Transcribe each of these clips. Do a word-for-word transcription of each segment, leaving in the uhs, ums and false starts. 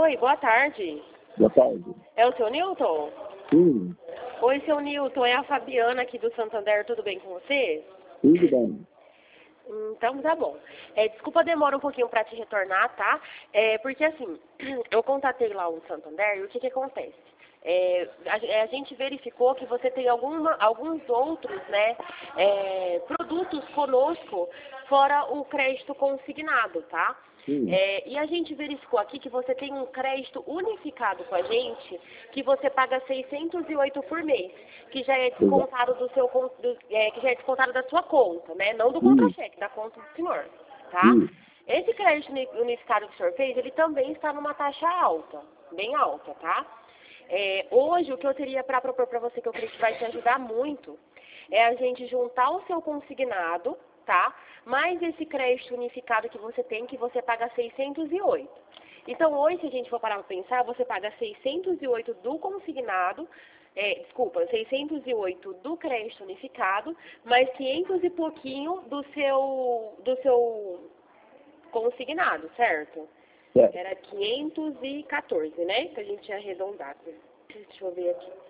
Oi, boa tarde. Boa tarde. É o seu Newton? Sim, Oi, seu Newton, é a Fabiana aqui do Santander, tudo bem com você? tudo bem. Então tá bom. É, desculpa, demora um pouquinho para te retornar, tá? É, porque assim, eu contatei lá o Santander e o que que acontece? É, a, a gente verificou que você tem alguma, alguns outros, né, é, produtos conosco, fora o crédito consignado, tá? Sim. É, e a gente verificou aqui que você tem um crédito unificado com a gente, que você paga seiscentos e oito por mês, que já é descontado do seu con- do, é, que já é descontado da sua conta, né? Não do contra-cheque, da conta do senhor, tá? Sim. Esse crédito uni- unificado que o senhor fez, ele também está numa taxa alta, bem alta, tá? É, hoje, o que eu teria para propor para você, que eu creio que vai te ajudar muito, é a gente juntar o seu consignado, tá? Mais esse crédito unificado que você tem, que você paga seiscentos e oito. Então, hoje, se a gente for parar para pensar, você paga seiscentos e oito do consignado, é, desculpa, seiscentos e oito do crédito unificado, mais quinhentos e pouquinho do seu, do seu consignado, certo? Certo. Era quinhentos e quatorze, né? Que a gente tinha arredondado. Deixa eu ver aqui.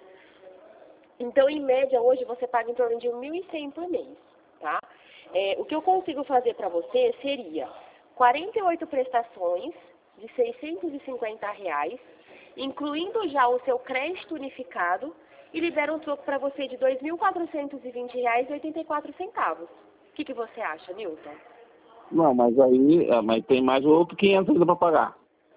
Então, em média, hoje você paga em torno de mil e cem por mês, tá? É, o que eu consigo fazer para você seria quarenta e oito prestações de seiscentos e cinquenta reais, incluindo já o seu crédito unificado, e libera um troco para você de dois mil quatrocentos e vinte reais e oitenta e quatro centavos. O que, que você acha, Nilton? Não, mas aí, é, mas tem mais outro quinhentos ainda para pagar.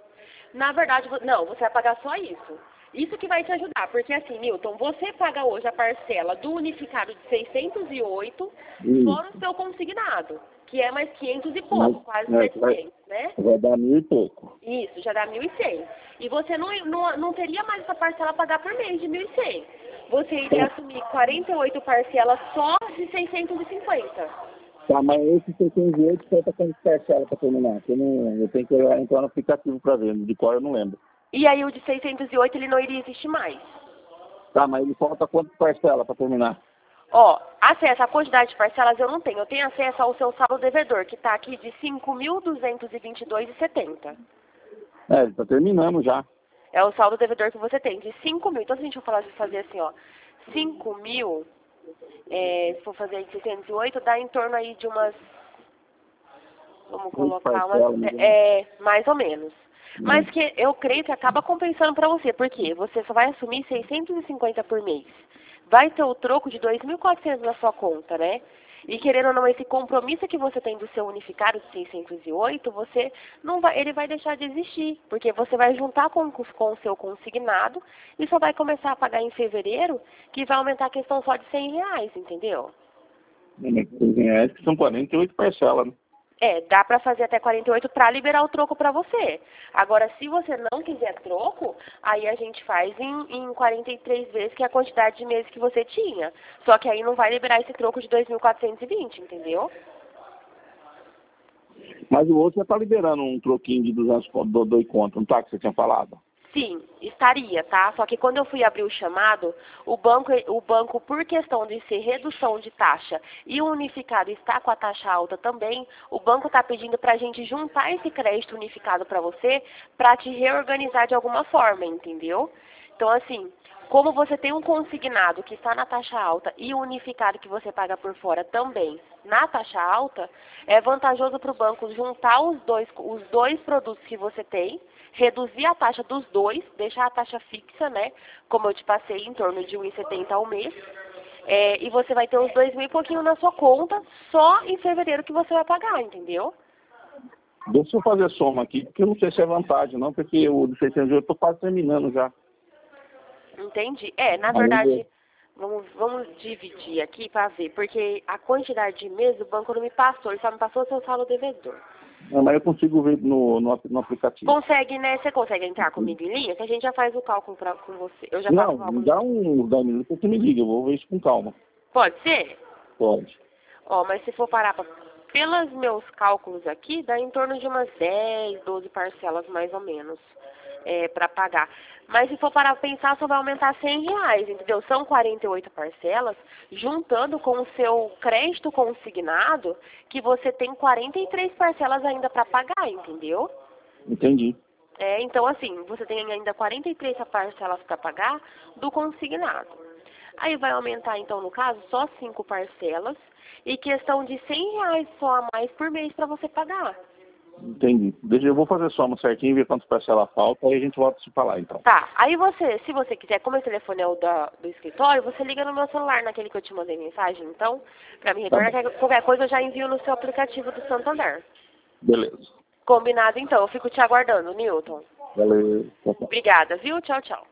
Na verdade, vo- não, você vai pagar só isso. Isso que vai te ajudar, porque assim, Newton, você paga hoje a parcela do unificado de seiscentos e oito, fora Isso. o seu consignado, que é mais quinhentos e Mas, pouco, quase é, vai, setecentos, né? vai dar mil e pouco. Isso, já dá mil e cem. E você não, não, não teria mais essa parcela a pagar por mês de mil e cem. Você iria assumir quarenta e oito parcelas só de seiscentos e cinquenta. Tá, mas esse seiscentos e oito falta quantas parcelas para terminar? Eu, não, eu tenho que entrar no aplicativo para ver, de qual eu não lembro. E aí o de seiscentos e oito ele não iria existir mais. Tá, mas ele falta quantas parcelas para terminar? Ó, acesso à quantidade de parcelas eu não tenho. Eu tenho acesso ao seu saldo devedor, que está aqui de cinco mil duzentos e vinte e dois reais e setenta centavos. É, ele tá terminando já. É o saldo devedor que você tem, de cinco mil. Então, se a gente for falar, fazer assim, ó, cinco mil, é, se for fazer aí de seiscentos e oito, dá em torno aí de umas, vamos Oito colocar umas, parcelas, né? é, mais ou menos. Mas Hum. que eu creio que acaba compensando para você, porque você só vai assumir seiscentos e cinquenta por mês. Vai ter o troco de dois mil e quatrocentos na sua conta, né? E querendo ou não, esse compromisso que você tem do seu unificado de seiscentos e oito, você não vai, ele vai deixar de existir, porque você vai juntar com, com o seu consignado e só vai começar a pagar em fevereiro, que vai aumentar a questão só de cem reais, entendeu? É, que são quarenta e oito parcelas, né? É, dá pra fazer até quarenta e oito para liberar o troco pra você. Agora, se você não quiser troco, aí a gente faz em, em quarenta e três vezes, que é a quantidade de meses que você tinha. Só que aí não vai liberar esse troco de dois mil quatrocentos e vinte, entendeu? Mas o outro já tá liberando um troquinho de duzentos conto, do, do conto, não tá, que você tinha falado? Sim, estaria, tá? Só que quando eu fui abrir o chamado, o banco, o banco, por questão de ser redução de taxa e o unificado está com a taxa alta também, o banco está pedindo para a gente juntar esse crédito unificado para você, para te reorganizar de alguma forma, entendeu? Então, assim, como você tem um consignado que está na taxa alta e o unificado que você paga por fora também na taxa alta, é vantajoso para o banco juntar os dois, os dois produtos que você tem, reduzir a taxa dos dois, deixar a taxa fixa, né? Como eu te passei, em torno de um real e setenta centavos ao mês. É, e você vai ter os dois mil e pouquinho na sua conta, só em fevereiro que você vai pagar, entendeu? Deixa eu fazer soma aqui, porque eu não sei se é vantagem, não, porque o de seiscentos e oito eu tô quase terminando já. Entendi. É, na Além verdade, de... vamos, vamos dividir aqui para ver, porque a quantidade de meses o banco não me passou, ele só me passou o seu saldo devedor. Não, mas eu consigo ver no, no, no aplicativo. Consegue, né? Você consegue entrar comigo em linha? Que a gente já faz o cálculo pra, com você. Eu já faço Não, o me cálculo. dá uns dez minutos que você me liga, eu vou ver isso com calma. Pode ser? Pode. Ó, mas se for parar pra, pelos meus cálculos aqui, dá em torno de umas dez, doze parcelas mais ou menos, é, para pagar. Mas se for parar pra pensar, só vai aumentar cem reais, entendeu? São quarenta e oito parcelas, juntando com o seu crédito consignado, que você tem quarenta e três parcelas ainda para pagar, entendeu? Entendi. É, então assim, você tem ainda quarenta e três parcelas para pagar do consignado. Aí vai aumentar então, no caso, só cinco parcelas e questão de cem reais só a mais por mês para você pagar. Entendi. Deixa, eu vou fazer soma certinho, ver quantas parcelas faltam, aí a gente volta a se falar então. Tá, aí você, se você quiser, como esse telefone é o da, do escritório, você liga no meu celular, naquele que eu te mandei mensagem, então, pra me retornar, Tá bom. qualquer coisa eu já envio no seu aplicativo do Santander. Beleza. Combinado então, eu fico te aguardando, Newton. Valeu. Tchau, tchau. Obrigada, viu? Tchau, tchau.